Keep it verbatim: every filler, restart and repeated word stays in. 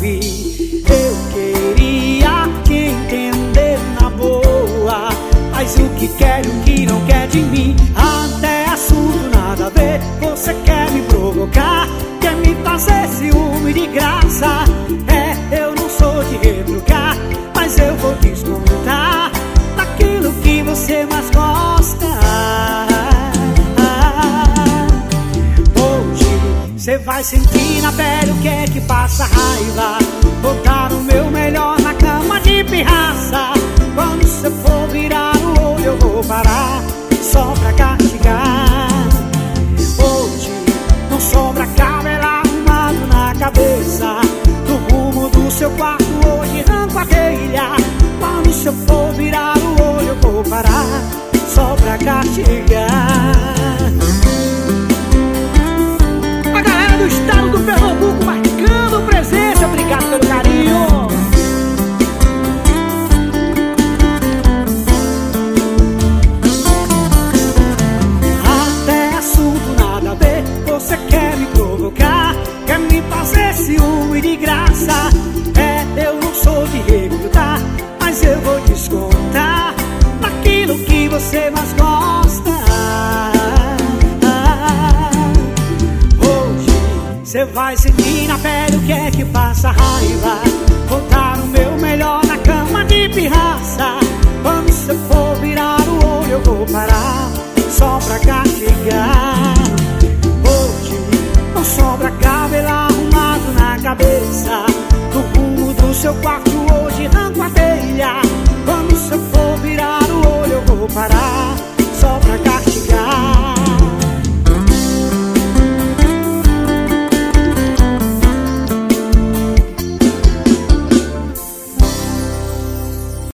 ouvir. Eu queria te entender na boa, mas o que quer e o que não quer de mim. Até assunto nada a ver, você quer me provocar, quer me fazer ciúme de graça. É, eu não sou de retrucar, mas eu vou descontar daquilo que você mais gosta. Hoje cê vai sentir na pele o que é que passa raiva. Vou dar o meu melhor na cama de pirraça. Quando cê for virar o olho eu vou parar só pra castigar. Hoje não sobra cabelo arrumado na cabeça. Do rumo do seu quarto hoje arranco a telha. Quando cê for virar o olho eu vou parar só pra castigar. A galera do estado do Pernambuco marcando presença, obrigado pelo carinho. Até assunto nada a ver, você quer me provocar, quer me fazer ciúme de graça. É, eu não sou de recrutar, mas eu vou descontar daquilo que você mais gosta. Hoje cê vai sentir na pele o que é que passa raiva. Vou dar o meu melhor na cama de pirraça. Quando cê for virar o olho eu vou parar só pra cá.